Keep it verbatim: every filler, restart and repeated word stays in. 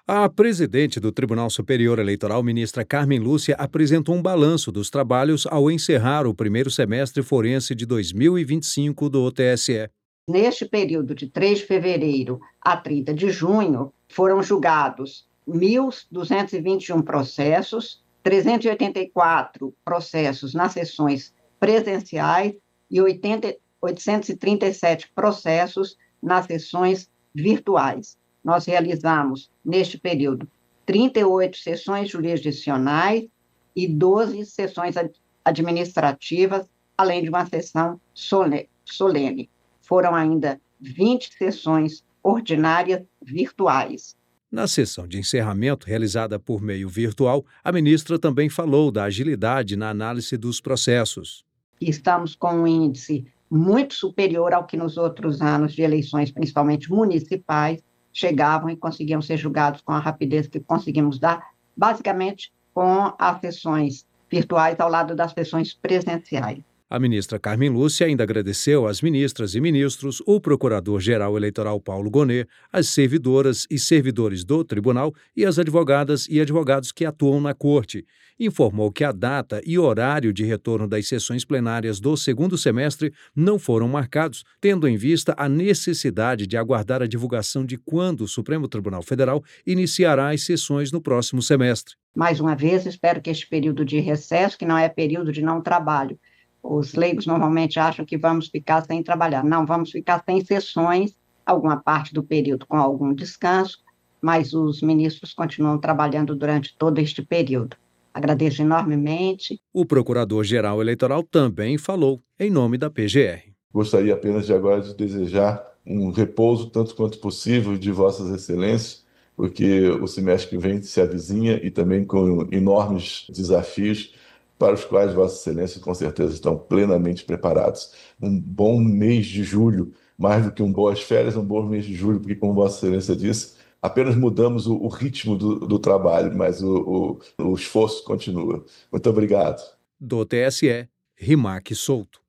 A presidente do Tribunal Superior Eleitoral, ministra Carmen Lúcia, apresentou um balanço dos trabalhos ao encerrar o primeiro semestre forense de dois mil e vinte e cinco do T S E. Neste período de três de fevereiro a trinta de junho, foram julgados mil duzentos e vinte e um processos, trezentos e oitenta e quatro processos nas sessões presenciais e oitocentos e trinta e sete processos nas sessões virtuais. Nós realizamos, neste período, trinta e oito sessões jurisdicionais e doze sessões administrativas, além de uma sessão solene. Foram ainda vinte sessões ordinárias virtuais. Na sessão de encerramento, realizada por meio virtual, a ministra também falou da agilidade na análise dos processos. Estamos com um índice muito superior ao que nos outros anos de eleições, principalmente municipais, chegavam e conseguiam ser julgados com a rapidez que conseguimos dar, basicamente com as sessões virtuais ao lado das sessões presenciais. A ministra Carmen Lúcia ainda agradeceu às ministras e ministros, o procurador-geral eleitoral Paulo Gonet, as servidoras e servidores do tribunal e as advogadas e advogados que atuam na corte. Informou que a data e horário de retorno das sessões plenárias do segundo semestre não foram marcados, tendo em vista a necessidade de aguardar a divulgação de quando o Supremo Tribunal Federal iniciará as sessões no próximo semestre. Mais uma vez, espero que este período de recesso, que não é período de não trabalho, os leigos normalmente acham que vamos ficar sem trabalhar. Não, vamos ficar sem sessões, alguma parte do período com algum descanso, mas os ministros continuam trabalhando durante todo este período. Agradeço enormemente. O Procurador-Geral Eleitoral também falou em nome da P G R. Gostaria apenas de agora de desejar um repouso tanto quanto possível de Vossas Excelências, porque o semestre que vem se avizinha e também com enormes desafios, para os quais Vossas Excelências com certeza estão plenamente preparados. Um bom mês de julho, mais do que um boas férias, um bom mês de julho, porque, como Vossa Excelência disse, apenas mudamos o, o ritmo do, do trabalho, mas o, o, o esforço continua. Muito obrigado. Do T S E, Rimac Souto.